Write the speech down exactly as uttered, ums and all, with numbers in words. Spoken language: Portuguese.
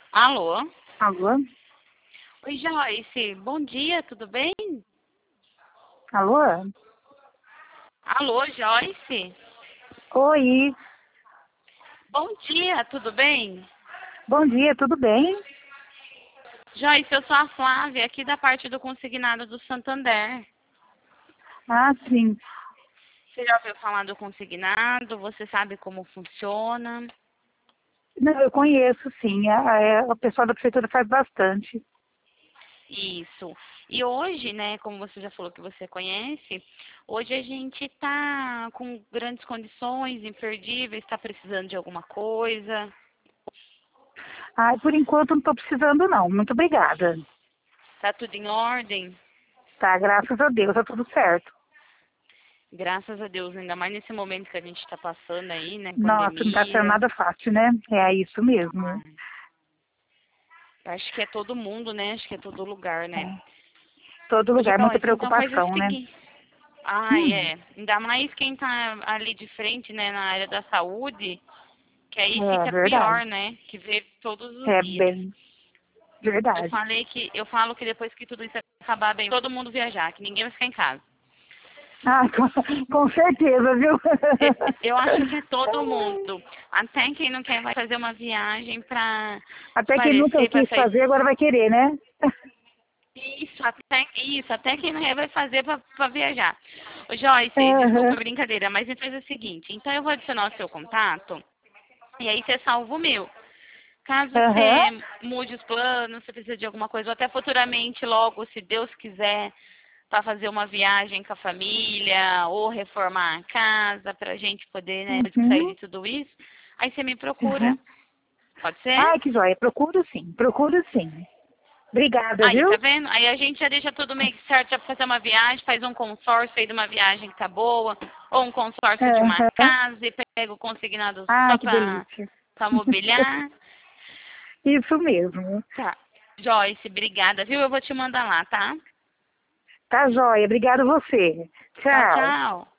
Alô? Alô? Oi, Joyce. Bom dia, tudo bem? Alô? Alô, Joyce? Oi. Bom dia, tudo bem? Bom dia, tudo bem? Joyce, eu sou a Flávia, aqui da parte do consignado do Santander. Ah, sim. Você já ouviu falar do consignado? Você sabe como funciona? Não, eu conheço, sim. A, a, a pessoal da prefeitura faz bastante. Isso. E hoje, né, como você já falou que você conhece, hoje a gente está com grandes condições, imperdíveis, está precisando de alguma coisa. Ah, por enquanto não estou precisando, não. Muito obrigada. Tá tudo em ordem? Tá, graças a Deus, tá tudo certo. Graças a Deus, ainda mais nesse momento que a gente está passando aí, né, Nossa, não tá sendo pandemia. nada fácil, né? É isso mesmo. Ai, acho que é todo mundo, né? Acho que é todo lugar, né? É. Todo Ô, lugar, muita Joyce, então faz o preocupação, né? seguinte. Ai, Hum, é. Ainda mais quem tá ali de frente, né, na área da saúde, que aí é fica verdade. pior, né? Que vê todos os É dias. bem Eu verdade. falei que, eu falo que depois que tudo isso acabar bem, todo mundo viajar, que ninguém vai ficar em casa. Ah, com, com certeza, viu? E- Eu acho que é todo mundo. Até quem não quer vai fazer uma viagem pra Até quem nunca esparecer, pra quis sair. fazer, agora vai querer, né? Isso, até, isso, até quem não quer vai fazer pra, pra viajar. Ô, Joyce, desculpa, Aham, brincadeira, mas então faz o seguinte, então eu vou adicionar o seu contato e aí você salva o meu. Caso aham, você mude os planos, você precisa de alguma coisa, ou até futuramente, logo, se Deus quiser, para fazer uma viagem com a família, ou reformar a casa, para a gente poder, né, sair de uhum, tudo isso, aí você me procura. uhum. Pode ser? Ai, que joia. Procuro sim, procuro sim. Obrigada, Aí, tá viu? vendo? Aí a gente já deixa tudo meio que certo, já pra fazer uma viagem, faz um consórcio aí de uma viagem que tá boa, ou um consórcio de uma Aham. casa e pega o consignado Ai, só que pra, delícia. pra mobiliar. Isso mesmo. Tá. Joyce, obrigada, viu? Eu vou te mandar lá, tá? Tá joia. Obrigada a você. Tchau, Tchau. tchau.